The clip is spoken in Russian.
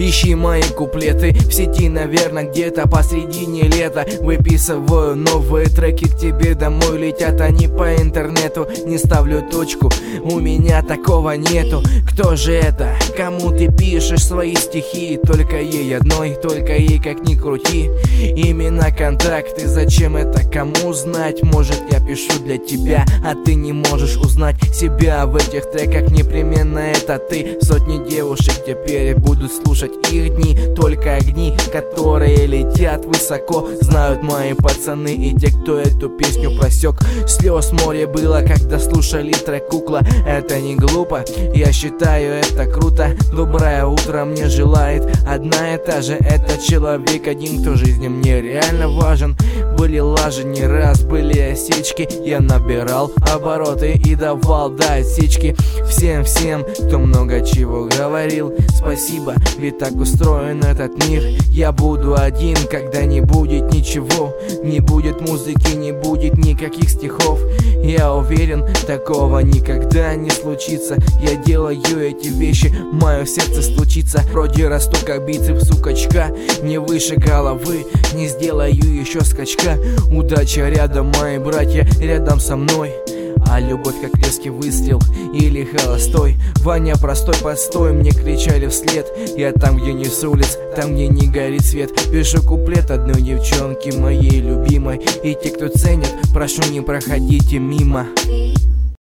Ищи мои куплеты в сети, наверное, где-то посредине лета. Выписываю новые треки, к тебе домой летят они по интернету. Не ставлю точку, у меня такого нету. Кто же это? Кому ты пишешь свои стихи? Только ей одной, только ей, как ни крути. Имена, контакты, зачем это кому знать? Может, я пишу для тебя, а ты не можешь узнать себя в этих треках. Непременно это ты. Сотни девушек теперь будут слушать их дни. Только огни, которые летят высоко, знают мои пацаны и те, кто эту песню просек. Слез море было, когда слушали трек «Кукла». Это не глупо, я считаю это круто. Доброе утро мне желает одна и та же. Это человек один, кто жизни мне реально важен. Были лажи не раз, были осечки. Я набирал обороты и давал до отсечки. Всем, кто много чего говорил, спасибо, ведь так устроен этот мир. Я буду один, когда не будет ничего. Не будет музыки, не будет никаких стихов. Я уверен, такого никогда не случится. Я делаю эти вещи, мое сердце стучится. Вроде расту, как бицепс у качка. Не выше головы, не сделаю еще скачка. Удача рядом, мои братья рядом со мной. А любовь как резкий выстрел или холостой. Ваня, простой постой, мне кричали вслед. Я там, где не с улиц, там, где не горит свет. Пишу куплет одной девчонке, моей любимой. И те, кто ценит, прошу, не проходите мимо.